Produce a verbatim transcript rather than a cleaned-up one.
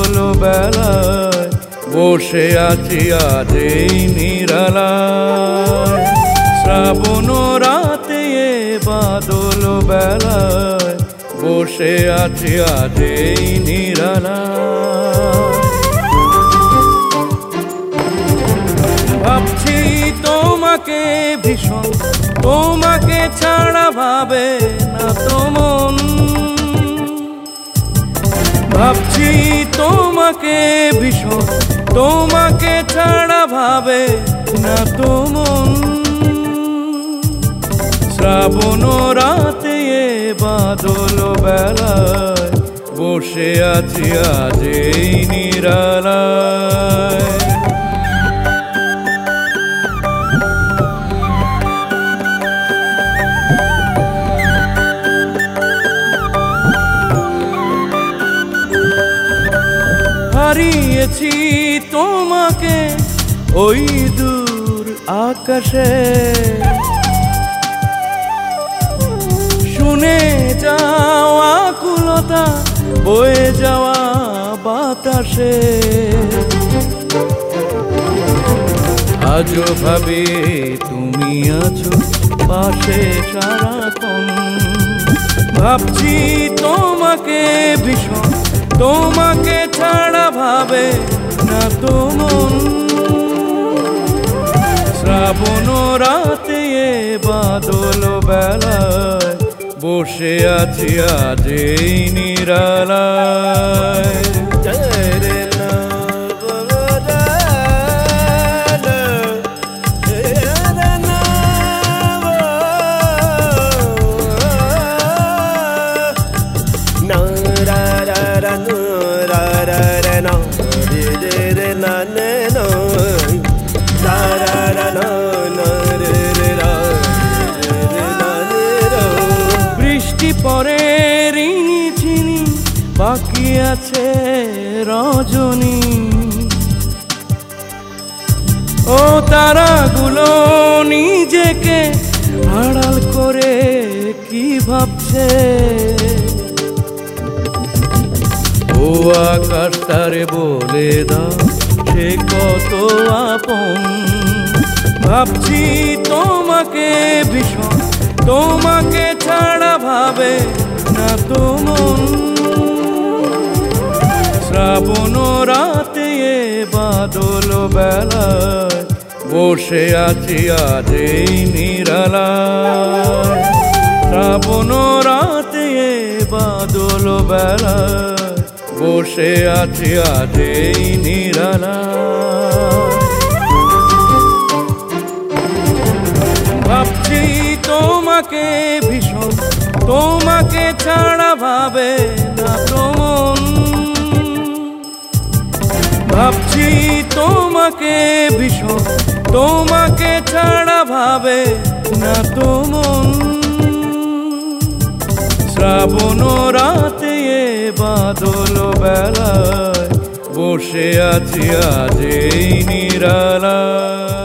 বাদল বেলায় বসে আছি আজ এই নিরালায়। শ্রাবণ রাতে এ বাদল বেলায় বসে আছি আজ এই নিরালায়। ভাবছি তোমাকে ভীষণ, তোমাকে ছাড়া ভাবে না তো মন। ভাবছি তোমাকে ভীষণ, তোমাকে ছাড়া ভাবে না তো মন। শ্রাবণ রাতে এ বাদল বেলায় বসে আছি আজ এই নিরালায়। হারিয়েছি তোমাকে ওই দূর আকাশে, শুনে যাওয়া কুলতা বয়ে যাওয়া বাতাসে। আজও ভাবে তুমি আছো পাশে সারাক্ষণ। ভাবছি তোমাকে ভীষণ, তোমাকে ছাড়া ভাবে না তো মন। শ্রাবণ রাতে এ বাদল বেলায় বসে আছি আজ এই নিরালায়। বৃষ্টি পরে রিনি ঝিনি বাকি আছে রজনী। ও তারাগুলো নিজেকে আড়াল করে কি ভাবছে। ও আকাশ তারে বলে দাও সে কত আপন। ভাবছি তোমাকে ভীষণ, তোমাকে ছাড়া ভাবে না তো মন। শ্রাবণ রাতে এ বাদল বেলায় বসে আছি আজ এই নিরালায়। শ্রাবণ রাতে এ বাদল বেলায় বসে আছি আজ এই নিরালায়। ভাবছি তোমাকে ভীষণ, তোমাকে ছাড়া ভাবে না তো মন। ভাবছি তোমাকে ভীষণ, তোমাকে ছাড়া ভাবে না তো মন। শ্রাবণ রাতে এ বাদল বেলায় বসে আছি আজ এই নিরালায়।